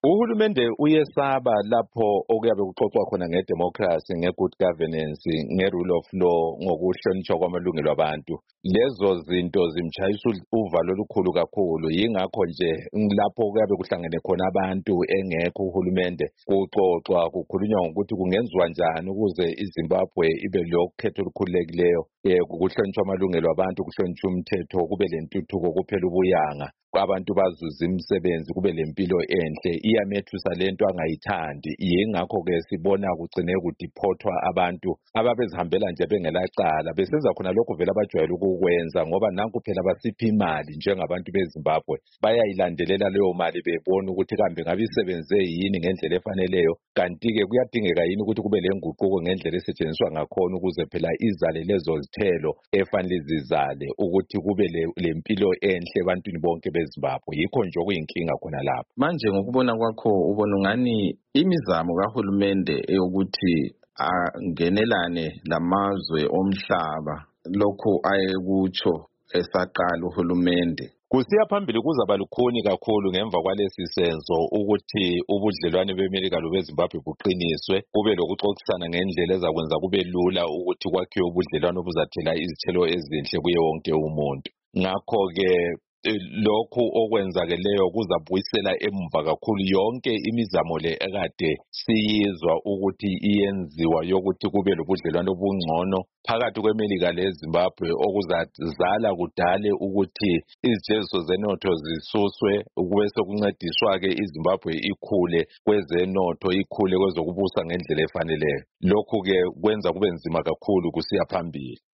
Uhulumende uyesaba lapho okuyabe kuxoxwa khona ngedemocracy, nge-good governance, nge-rule of law, ngokuhlonishwa kwamalungelo abantu. Lezo zinto zimtshayisa uvalo olukhulu kakhulu. Yingakho nje lapho kuyabe kuhlangene khona abantu engekho uhulumende, kuxoxwa kukhulunywa ngokuthi kungenziwa njani ukuze iZimbabwe ibe lokhetho olukhululekileyo, kuhlonishwa amalungelo abantu, kuhlonishwa umthetho, kube lentuthuko, kuphela ubuyanga, abantu bazuza imisebenzi, kube lempilo enhle. Iyamethusa lento angayithandi. Yingakho-ke sibona kugcine kudiphothwa abantu ababezihambela nje bengelacala, besenza khona lokhu vele abajwayele ukukwenza, ngoba nanku phela basipha imali njengabantu beZimbabwe. Bayayilandelela leyo mali bebona ukuthi kambe ngabe isebenze yini ngendlela efaneleyo, kanti-ke kuyadingeka yini ukuthi kube lenguquko ngendlela esetshenziswa ngakhona ukuze phela izale lezo zithelo efanele zizale, ukuthi kube lempilo enhle ebantwini bonke beZimbabwe. Yikho nje okuyinkinga khona lapho. Manje ngokubona kwakho ubona ngani imizamo kahulumende eyokuthi angenelane lamazwe omhlaba lokho ayekutsho esaqala uhulumende kusiya phambili kuzaba lukhuni kakhulu ngemva kwalesi senzo, ukuthi ubudlelwane beMelika lobeZimbabwe buqiniswe, kube lokuxoxisana ngendlela ezakwenza kube lula ukuthi kwakhiwe ubudlelwane obuzathela izithelo ezinhle kuye wonke umuntu. Ngakho-ke lokhu okwenzakeleyo kuzabuyisela emva kakhulu yonke imizamo le ekade siyizwa ukuthi iyenziwa yokuthi kube lobudlelwane obungcono phakathi kweMelika leZimbabwe, okuzazala kudale ukuthi izijeziso zenotho zisuswe, kube sekuncediswa-ke iZimbabwe ikhule kwezenotho, ikhule kwezokubusa ngendlela efaneleyo. Lokhu-ke kwenza kube nzima kakhulu kusiya phambili.